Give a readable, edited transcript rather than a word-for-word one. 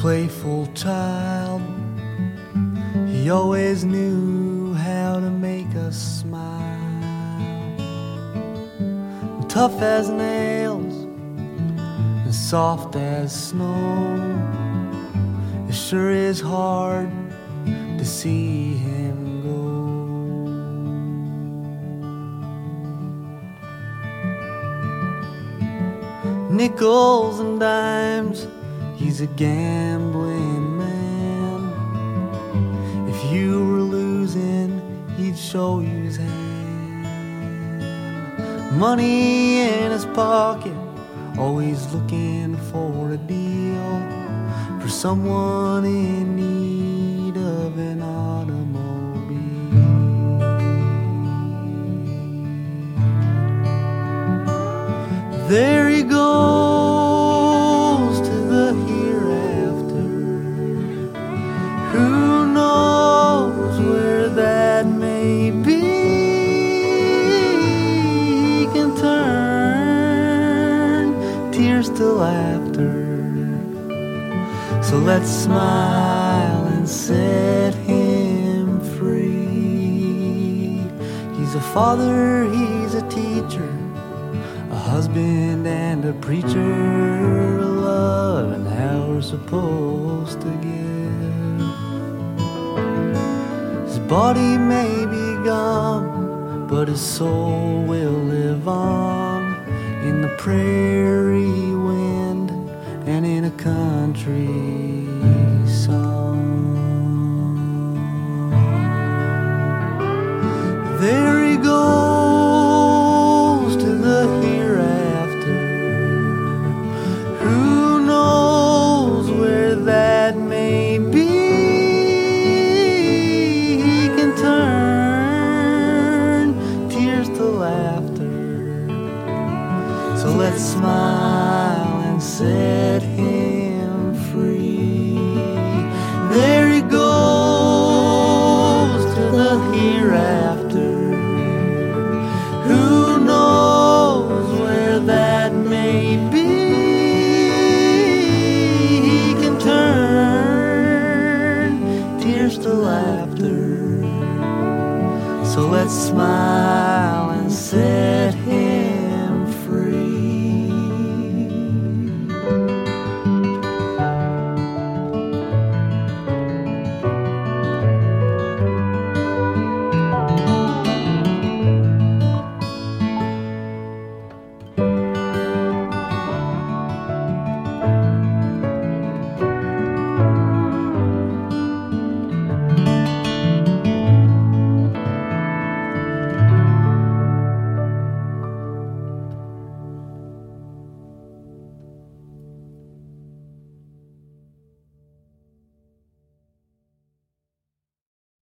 playful child, he always knew how to make us smile. Tough as nails and soft as snow, it sure is hard to see him go. Nickels and dimes, he's a gambling man. If you were losing, he'd show you his hand. Money in his pocket, always looking for a deal for someone in need of an automobile. There he goes to the hereafter. Who knows where that may be? He can turn tears to laughter. So let's smile and set him free. He's a father, he's a teacher, a husband and a preacher, love and how we're supposed to give. His body may be gone, but his soul will live on in the prairie wind and in a country song. There he goes